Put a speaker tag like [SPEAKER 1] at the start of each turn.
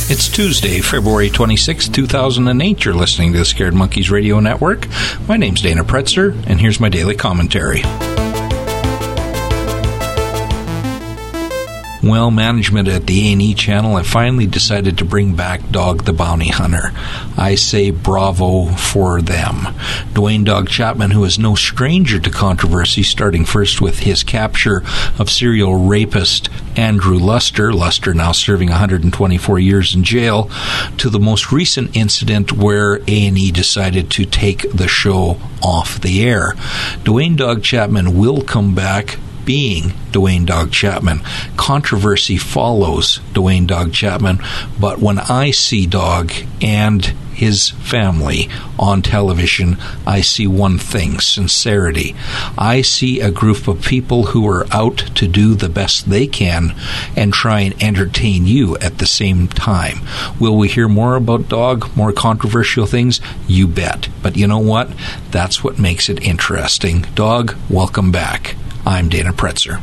[SPEAKER 1] It's Tuesday, February 26, 2008. You're listening to the Scared Monkeys Radio Network. My name's Dana Pretzer, and here's my daily commentary. Well, management at the A&E channel have finally decided to bring back Dog the Bounty Hunter. I say bravo for them. Dwayne Dog Chapman, who is no stranger to controversy, starting first with his capture of serial rapist Andrew Luster now serving 124 years in jail, to the most recent incident where A&E decided to take the show off the air. Dwayne Dog Chapman will come back being Dwayne Dog Chapman. Controversy follows Dwayne Dog Chapman, but when I see Dog and his family on television, I see one thing: sincerity. I see a group of people who are out to do the best they can and try and entertain you at the same time. Will we hear more about Dog, more controversial things? You bet. But you know what? That's what makes it interesting. Dog, welcome back. I'm Dana Pretzer.